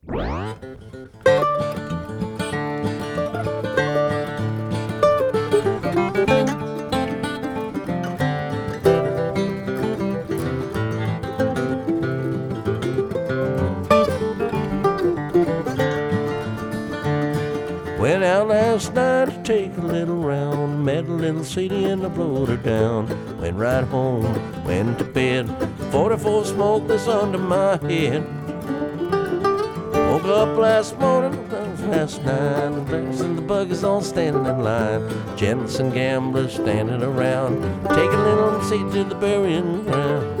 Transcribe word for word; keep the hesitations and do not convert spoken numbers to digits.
Went out last night to take a little round, met a little city and I blowed her down. Went right home, went to bed, forty-four smokeless under my head. Woke up last morning, last night, the bears and the buggies all standing in line. Gents and gamblers standing around, taking a little seat to the burying ground.